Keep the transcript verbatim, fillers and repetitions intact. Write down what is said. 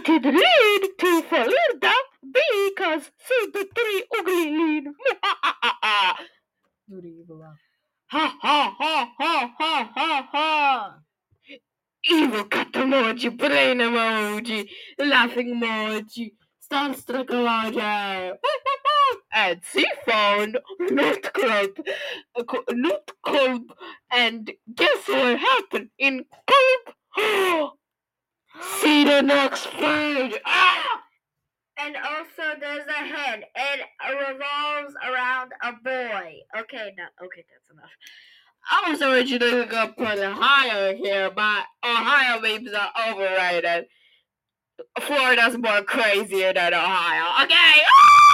wanted lead to Florida because see the three ugly lead. Do the evil laugh. Ha ha ha ha ha ha ha. Evil cat emoji, brain emoji, laughing emoji, starstruck emoji. And she found Nut Club, Nut Club, and guess what happened in Club? See the next page. Ah! And also, there's a head. It revolves around a boy. Okay, no, okay, that's enough. I was originally gonna put Ohio here, but Ohio memes are overrated. Florida's more crazier than Ohio. Okay.